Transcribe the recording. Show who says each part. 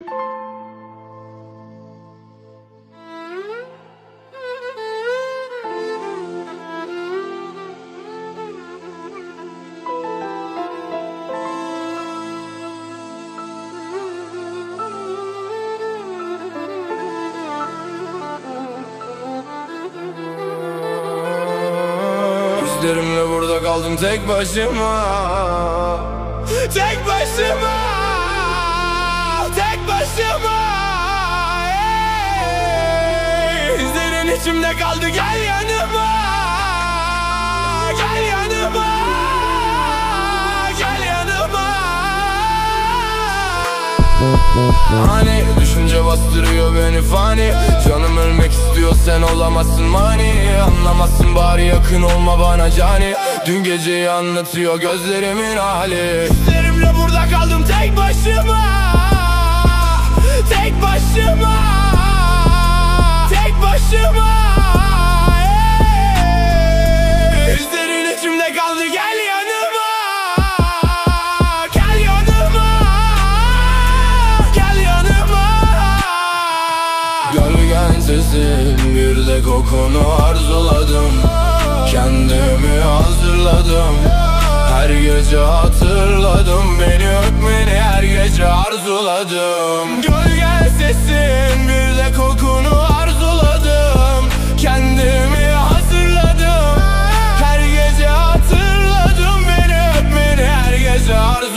Speaker 1: Gözlerimle burada kaldım tek başıma. Tek başıma, tek başıma. İzlerin içimde kaldı, gel yanıma. Gel yanıma, gel yanıma. Hani düşünce bastırıyor beni fani. Canım ölmek istiyor, sen olamazsın mani. Anlamazsın, bari yakın olma bana cani. Dün geceyi anlatıyor gözlerimin hali. Hislerimle burada kaldım tek başıma. Tek başıma, tek başıma. Hislerin içimde kaldı, gel yanıma. Gel yanıma, gel yanıma. Gölgen sesin, bir de kokunu arzuladım. Kendimi hazırladım, her gece hatırladım. Beni öpmeni her gece arzuladım. Gölgen sesin, bir de kokunu arzuladım. Kendimi hazırladım, her gece hatırladım. Beni öpmeni her gece arzuladım.